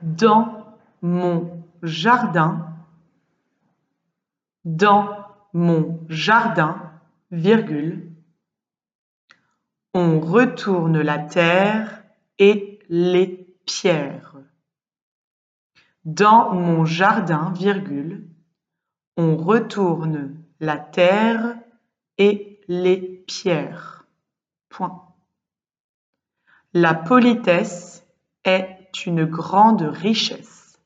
Dans mon jardin, virgule, on retourne la terre et les pierres. Dans mon jardin, virgule, on retourne la terre et les pierres. Point. La politesse est une grande richesse.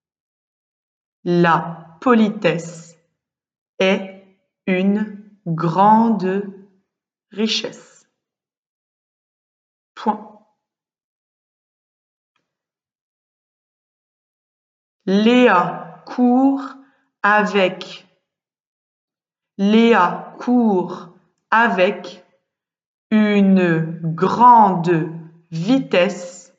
La politesse est une grande richesse. Point. Léa court avec une grande vitesse.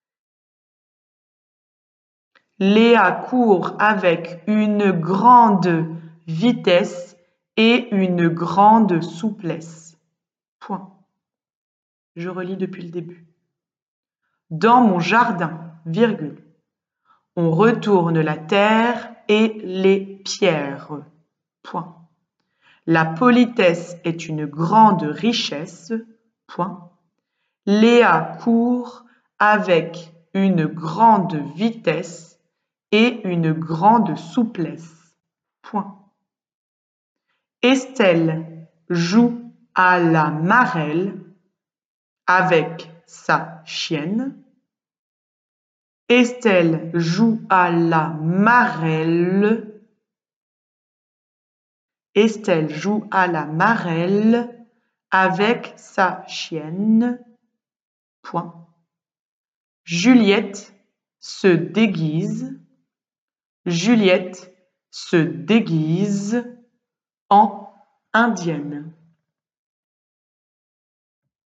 Léa court avec une grande vitesse et une grande souplesse. Point. Je relis depuis le début. Dans mon jardin, virgule, on retourne la terre et les pierres. Point. La politesse est une grande richesse. Point. Léa court avec une grande vitesse et une grande souplesse. Point. Estelle joue à la marelle avec sa chienne. Estelle joue à la marelle. Estelle joue à la marelle avec sa chienne. Point. Juliette se déguise. Juliette se déguise en indienne.